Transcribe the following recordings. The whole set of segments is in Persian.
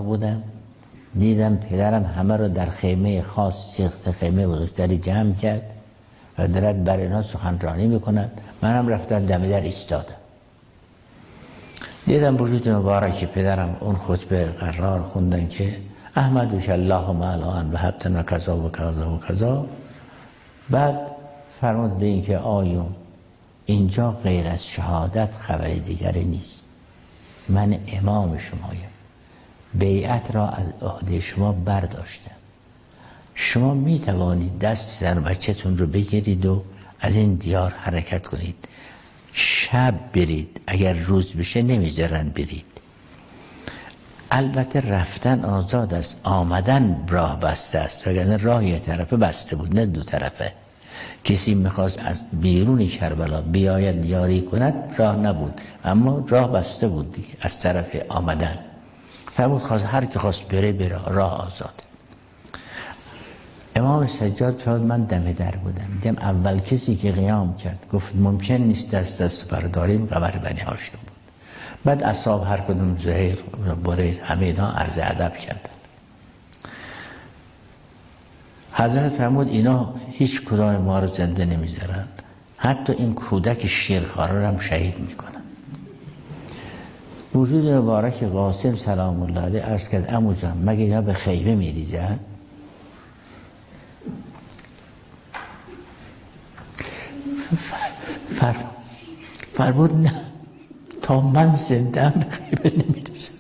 بودم، دیدم پدرم همه رو در خیمه خاص، خیمه بزرگتری جمع کرد و دارد بر اینها سخنرانی میکند. منم رفتم دم در ایستادم. دیدم وجود مبارک پدرم اون خطبه قرار خوندن که احمدک اللهم الان و حبتن و کذا و کذا و کذا. بعد فرمود به این که آیون اینجا غیر از شهادت خبر دیگری نیست، من امام شمایم، بیعت را از عهده شما برداشتم، شما می توانید دست زن و بچه‌تون رو بگیرید و از این دیار حرکت کنید، شب برید، اگر روز بشه نمیذارن برید. البته رفتن آزاد است، آمدن راه بسته است، وگرنه راه یه طرفه بسته بود نه دو طرفه. کسی میخواست از بیرون کربلا بیاید یاری کند راه نبود، اما راه بسته بود دیگه از طرف آمدن. فرمود خواست هر کی خواست بره راه آزاد. امام سجاد فرمود من دم در بودم، دیدم اول کسی که قیام کرد گفت ممکن نیست دست برداریم، قمر بنی هاشم بود. بعد اصحاب هر کدوم زهیر بریر همه اینا عرض ادب کردن. حضرت فرمود اینا هیچ کدام ما رو زنده نمیذارن، حتی این کودک شیرخواره رو هم شهید میکنن. وجود مبارک قاسم سلام الله علیه عرض کرد عمو جان مگه اینا به خیمه میریزن؟ فرمود نه، تا من زنده به خیمه نمیریزم،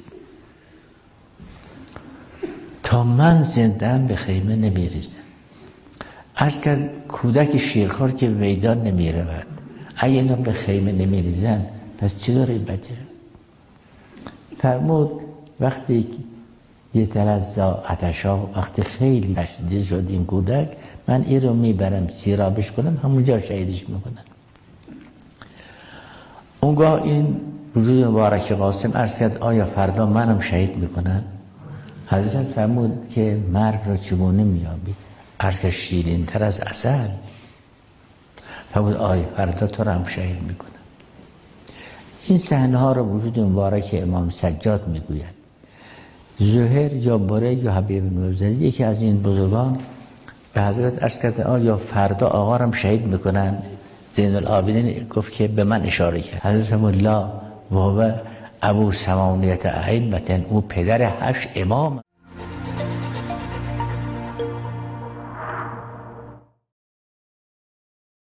تا من زنده به خیمه نمیریزم. عرض کرد کودک شیرخوار که به میدان نمیرود، اگه اینا به خیمه نمیریزن پس چی داره این بچه؟ فرمود وقتی یه تلزا عطشا وقتی خیلی تشدید شد این کودک، من این رو میبرم سیرابش کنم، همونجا شهیدش میکنم. اونگاه این وجود مبارک قاسم عرض کرد آیا فردا منم شهید میکنن؟ حضرت فرمود که مرگ را چگونه میابید؟ عرض کرد شیرین تر از عسل. فرمود آیا فردا تو را هم شهید میکنن. این صحنه ها را وجود مبارک امام سجاد میگوید. زهیر یا بره یا حبیب الموزنی یکی از این بزرگان به حضرت عرض کرد آیا فردا آقا را هم شهید میکنن؟ زین العابدین گفت که به من اشاره کرد. حضرت فرمود لا و هو ابو ثمانیة ائمة، او پدر 8 امام.